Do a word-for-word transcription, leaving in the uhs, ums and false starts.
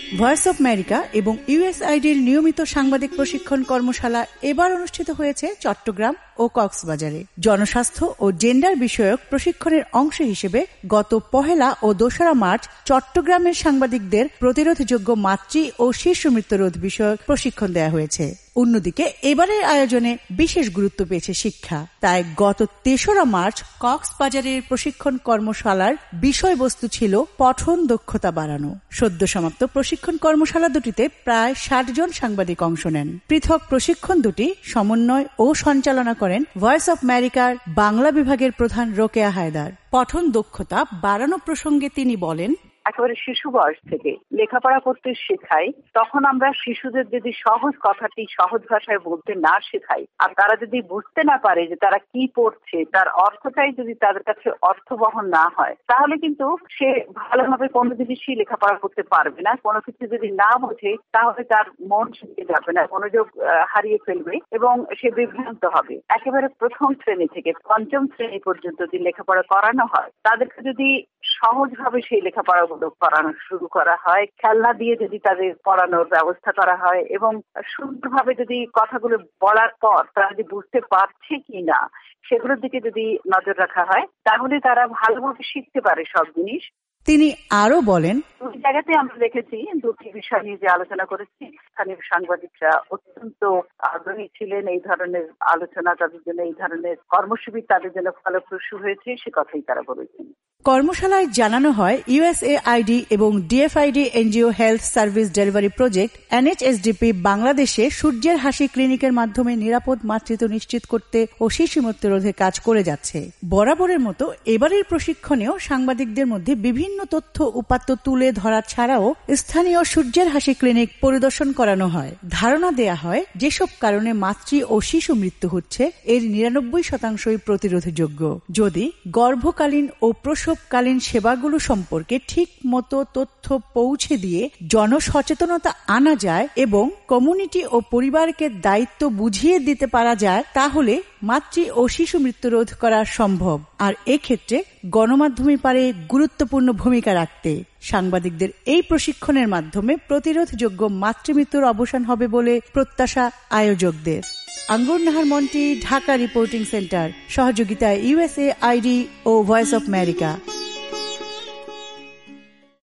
Voice of America এবং ইউএসআইডির নিয়মিত সাংবাদিক প্রশিক্ষণ কর্মশালা এবার অনুষ্ঠিত হয়েছে চট্টগ্রাম ও কক্সবাজারে। জনস্বাস্থ্য ও জেন্ডার বিষয়ক প্রশিক্ষণের অংশ হিসেবে গত পহেলা ও দোসরা মার্চ চট্টগ্রামের সাংবাদিকদের প্রতিরোধযোগ্য মাতৃ ও শিশু মৃত্যুরোধ বিষয়ক প্রশিক্ষণ দেওয়া হয়েছে। অন্যদিকে এবারের আয়োজনে বিশেষ গুরুত্ব পেয়েছে শিক্ষা। তাই গত তেসরা মার্চ কক্সবাজারের প্রশিক্ষণ কর্মশালার বিষয়বস্তু ছিল পঠন দক্ষতা বাড়ানো। সদ্য সমাপ্ত প্রশিক্ষণ কর্মশালা দুটিতে প্রায় ষাট জন সাংবাদিক অংশ নেন। পৃথক প্রশিক্ষণ দুটি সমন্বয় ও সঞ্চালনা করেন ভয়েস অব আমেরিকার বাংলা বিভাগের প্রধান রোকেয়া হায়দার। পঠন দক্ষতা বাড়ানো প্রসঙ্গে তিনি বলেন, একেবারে শিশু বয়স থেকে লেখাপড়া করতে শেখাই, তখন আমরা শিশুদের যদি সহজ কথাটি সহজ ভাষায় বলতে না শেখাই, আর তারা যদি বুঝতে না পারে যে তারা কি পড়ছে, তার অর্থটাই যদি তাদের কাছে অর্থবহন না হয়, তাহলে কিন্তু সে ভালোভাবে কোনো জিনিসই লেখাপড়া করতে পারবে না। কোনো কিছু যদি না বোঝে তাহলে তার মন শিখে যাবে না, মনোযোগ হারিয়ে ফেলবে এবং সে বিভ্রান্ত হবে। একেবারে প্রথম শ্রেণী থেকে পঞ্চম শ্রেণী পর্যন্ত যদি লেখাপড়া করানো হয়, তাদেরকে যদি সহজভাবে সেই লেখাপড়া পড়ানো শুরু করা হয়, খেলনা দিয়ে যদি তাদের পড়ানোর ব্যবস্থা করা হয় এবং সুন্দরভাবে যদি কথাগুলো বলার পর তারা যদি বুঝতে পারছে কি না সেগুলোর দিকে যদি নজর রাখা হয়, তাহলে তারা ভালোভাবে শিখতে পারে সব জিনিস। তিনি আরো বলেন, দুই জায়গাতে আমরা দেখেছি, দুটি বিষয় নিয়ে যে আলোচনা করেছি, স্থানীয় সাংবাদিকরা অত্যন্ত আগ্রহী ছিলেন এই ধরনের আলোচনা, তাদের জন্য এই ধরনের কর্মসূচি তাদের জন্য ফলপ্রসূ হয়েছে, সে কথাই তারা বলেছেন। কর্মশালায় জানানো হয় ইউএসএআইডি এবং DFID NGO health service delivery project NHSDP বাংলাদেশে সূর্যের হাসি ক্লিনিকের মাধ্যমে নিরাপদ মাতৃত্ব নিশ্চিত করতে ও শিশু মৃত্যু রোধে কাজ করে যাচ্ছে। বরাবরের মতো এবারের প্রশিক্ষণেও সাংবাদিকদের মধ্যে বিভিন্ন তথ্য উপাত্ত তুলে ধরা ছাড়াও স্থানীয় সূর্যের হাসি ক্লিনিক পরিদর্শন করানো হয়। ধারণা দেয়া হয় যেসব কারণে মাতৃ ও শিশু মৃত্যু হচ্ছে এর নিরানব্বই শতাংশই প্রতিরোধযোগ্য যদি গর্ভকালীন ও প্রসবকালীন সেবাগুলো সম্পর্কে ঠিক মতো তথ্য পৌঁছে দিয়ে জনসচেতনতা আনা যায় এবং কমিউনিটি ও পরিবারকে দায়িত্ব বুঝিয়ে দিতে পারা যায়, তাহলে মাতৃ ও শিশু মৃত্যু রোধ করা সম্ভব। আর এক্ষেত্রে গণমাধ্যমই পারে গুরুত্বপূর্ণ ভূমিকা রাখতে। সাংবাদিকদের এই প্রশিক্ষণের মাধ্যমে প্রতিরোধযোগ্য মাতৃমৃত্যুর অবসান হবে বলে প্রত্যাশা আয়োজকদের। আঙ্গুর নাহার মন্টি, ঢাকা রিপোর্টিং সেন্টার, সহযোগিতায় ইউএসএআইডি ও ভয়েস অব আমেরিকা।